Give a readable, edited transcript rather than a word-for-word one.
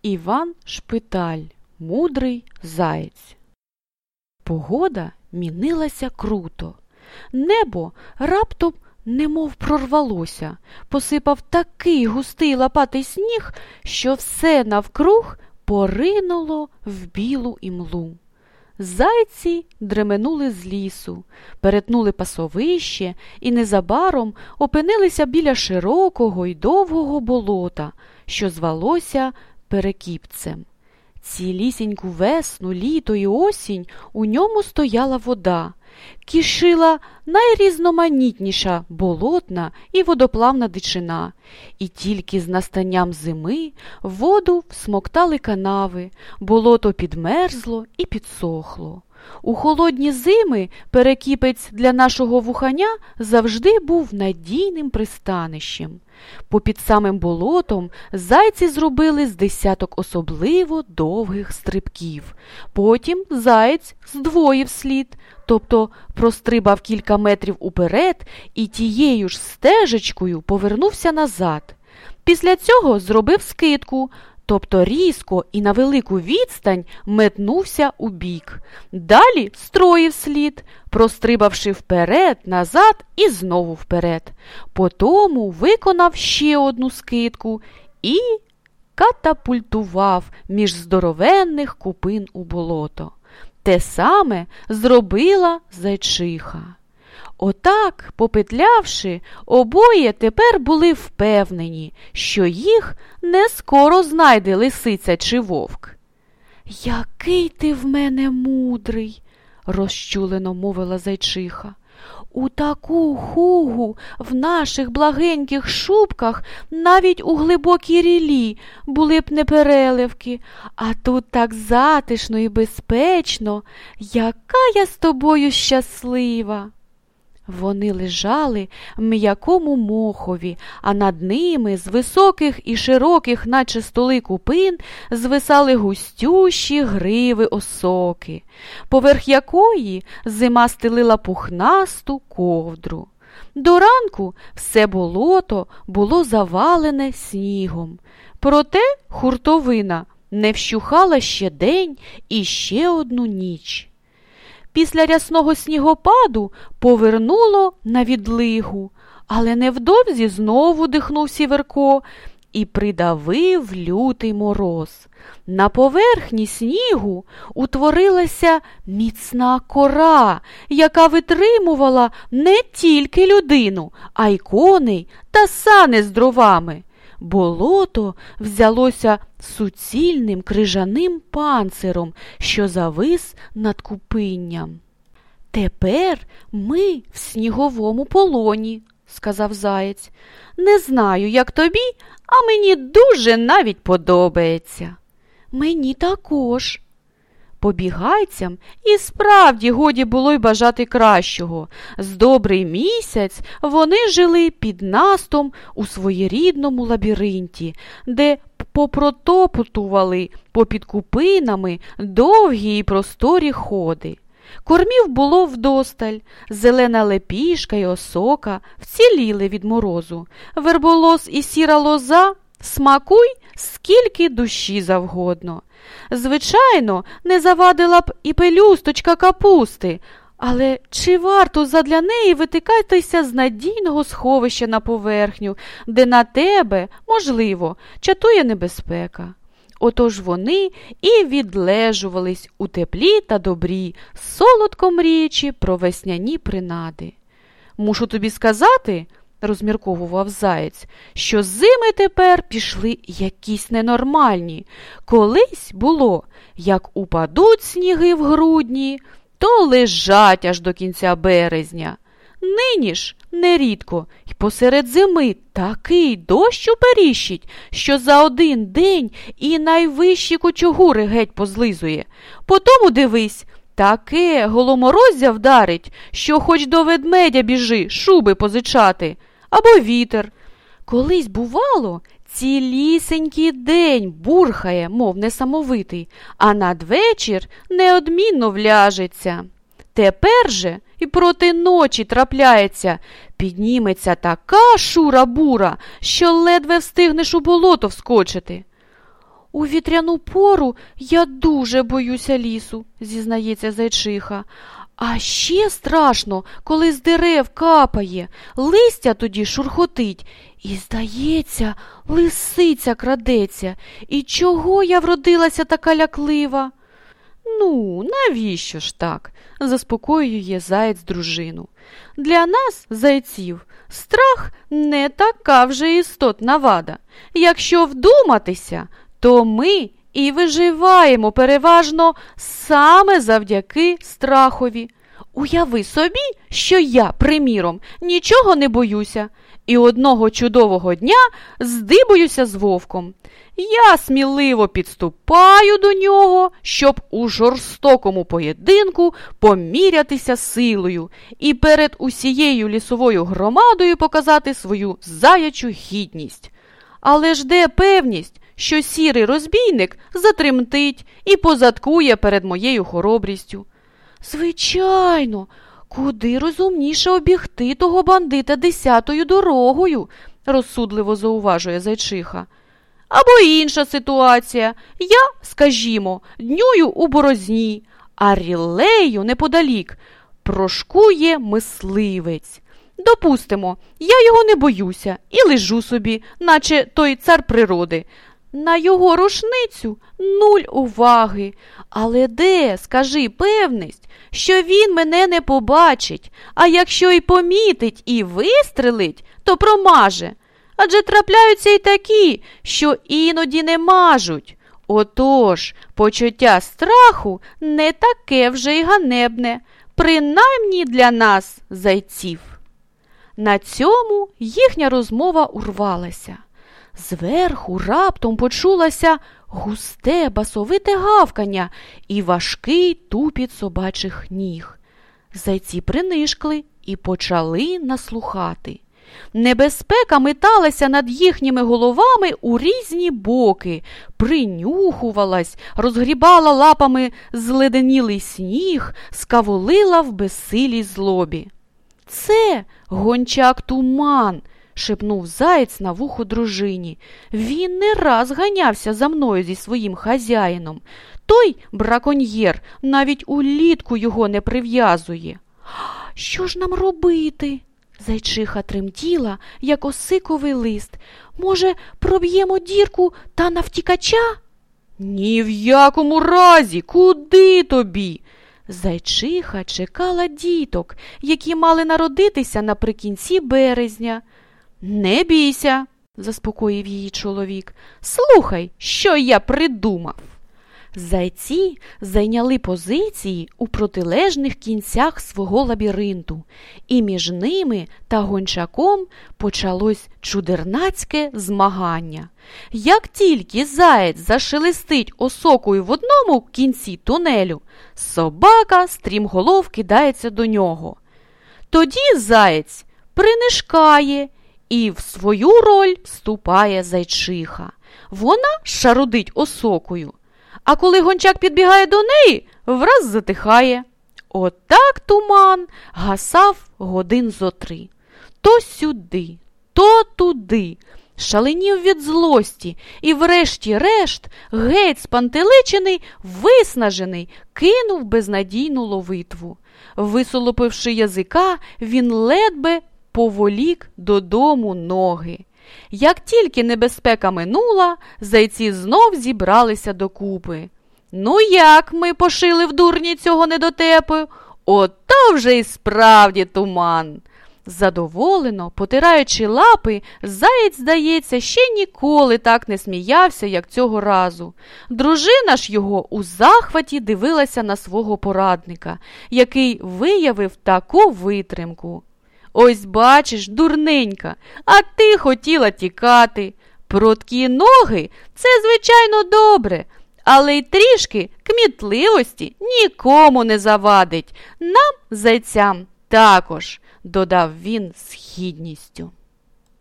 Іван Шпиталь, мудрий заєць. Погода мінилася круто. Небо раптом немов прорвалося, посипав такий густий лопатий сніг, що все навкруг поринуло в білу імлу. Зайці дременули з лісу, перетнули пасовище і незабаром опинилися біля широкого й довгого болота, що звалося Перекіпцем. Цілісіньку весну, літо і осінь у ньому стояла вода, кишила найрізноманітніша болотна і водоплавна дичина, і тільки з настанням зими воду всмоктали канави, болото підмерзло і підсохло. У холодні зими Перекіпець для нашого вуханя завжди був надійним пристанищем. Попід самим болотом зайці зробили з десяток особливо довгих стрибків. Потім заєць здвоїв слід, тобто прострибав кілька метрів уперед і тією ж стежечкою повернувся назад. Після цього зробив скидку, тобто різко і на велику відстань метнувся убік. Далі строїв слід, прострибавши вперед, назад і знову вперед. Потому виконав ще одну скидку і катапультував між здоровенних купин у болото. Те саме зробила зайчиха. Отак, попетлявши, обоє тепер були впевнені, що їх не скоро знайде лисиця чи вовк. «Який ти в мене мудрий!» – розчулено мовила зайчиха. «У таку хугу в наших благеньких шубках навіть у глибокій рілі були б непереливки, а тут так затишно і безпечно. Яка я з тобою щаслива!» Вони лежали в м'якому мохові, а над ними з високих і широких, наче столи купин, звисали густющі гриви осоки, поверх якої зима стелила пухнасту ковдру. До ранку все болото було завалене снігом, проте хуртовина не вщухала ще день і ще одну ніч. Після рясного снігопаду повернуло на відлигу, але невдовзі знову дихнув Сіверко і придавив лютий мороз. На поверхні снігу утворилася міцна кора, яка витримувала не тільки людину, а й коней та сани з дровами. Болото взялося суцільним крижаним панциром, що завис над купинням. «Тепер ми в сніговому полоні», – сказав заєць. «Не знаю, як тобі, а мені дуже навіть подобається». «Мені також». Побігайцям і справді годі було й бажати кращого. З добрий місяць вони жили під настом у своєрідному лабіринті, де попротопутували попід купинами довгі й просторі ходи. Кормів було вдосталь, зелена лепішка й осока вціліли від морозу. Верболос і сіра лоза смакуй скільки душі завгодно. Звичайно, не завадила б і пелюсточка капусти, але чи варто задля неї витикатися з надійного сховища на поверхню, де на тебе, можливо, чатує небезпека? Отож вони і відлежувались у теплі та добрі, солодко мріючи про весняні принади. «Мушу тобі сказати, – розмірковував заєць, – що зими тепер пішли якісь ненормальні. Колись було, як упадуть сніги в грудні, то лежать аж до кінця березня. Нині ж нерідко й посеред зими такий дощ уперіщить, що за один день і найвищі кучугури геть позлизує. Потому, дивись, таке голомороззя вдарить, що хоч до ведмедя біжи шуби позичати, або вітер. Колись, бувало, цілісенький день бурхає, мов несамовитий, а надвечір неодмінно вляжеться. Тепер же і проти ночі трапляється, підніметься така шура-бура, що ледве встигнеш у болото вскочити. У вітряну пору я дуже боюся лісу, зізнається зайчиха. А ще страшно, коли з дерев капає, листя тоді шурхотить. І, здається, лисиця крадеться. І чого я вродилася така ляклива? Ну, навіщо ж так? Заспокоює заєць дружину. Для нас, зайців, страх не така вже істотна вада. Якщо вдуматися, то ми і виживаємо переважно саме завдяки страхові. Уяви собі, що я, приміром, нічого не боюся, і одного чудового дня здибуюся з вовком. Я сміливо підступаю до нього, щоб у жорстокому поєдинку помірятися силою і перед усією лісовою громадою показати свою заячу гідність. Але ж де певність, що сірий розбійник затремтить і позадкує перед моєю хоробрістю? Звичайно, куди розумніше обігти того бандита 10-ю дорогою, розсудливо зауважує зайчиха. Або інша ситуація. Я, скажімо, днюю у борозні, а рілею неподалік прошкує мисливець. Допустимо, я його не боюся і лежу собі, наче той цар природи. На його рушницю 0 уваги. Але де, скажи, певність, що він мене не побачить, а якщо й помітить і вистрелить, то промаже. Адже трапляються й такі, що іноді не мажуть. Отож, почуття страху не таке вже й ганебне, принаймні для нас, зайців. На цьому їхня розмова урвалася. Зверху раптом почулося густе басовите гавкання і важкий тупіт собачих ніг. Зайці принишкли і почали наслухати. Небезпека металася над їхніми головами у різні боки, принюхувалась, розгрібала лапами зледенілий сніг, скавулила в безсилій злобі. «Це гончак Туман!» – шепнув заєць на вухо дружині. «Він не раз ганявся за мною зі своїм хазяїном. Той браконьєр навіть улітку його не прив'язує». «Що ж нам робити?» Зайчиха тремтіла, як осиковий лист. «Може, проб'ємо дірку та навтікача?» «Ні в якому разі! Куди тобі?» Зайчиха чекала діток, які мали народитися наприкінці березня. «Не бійся», – заспокоїв її чоловік. «Слухай, що я придумав». Зайці зайняли позиції у протилежних кінцях свого лабіринту, і між ними та гончаком почалось чудернацьке змагання. Як тільки заєць зашелестить осокою в одному кінці тунелю, собака стрімголов кидається до нього. Тоді заєць принишкає, і в свою роль вступає зайчиха. Вона шарудить осокою. А коли гончак підбігає до неї, враз затихає. Отак Туман гасав годин зо 3. То сюди, то туди. Шаленів від злості і врешті-решт, геть спантеличений, виснажений, кинув безнадійну ловитву. Висолопивши язика, він ледве поволік додому ноги. Як тільки небезпека минула, зайці знов зібралися докупи. «Ну як ми пошили в дурні цього недотепу? Ото вже і справді Туман!» Задоволено, потираючи лапи, заєць, здається, ще ніколи так не сміявся, як цього разу. Дружина ж його у захваті дивилася на свого порадника, який виявив таку витримку. «Ось бачиш, дурненька, а ти хотіла тікати. Прудкі ноги – це, звичайно, добре, але й трішки кмітливості нікому не завадить. Нам, зайцям, також», – додав він з гідністю.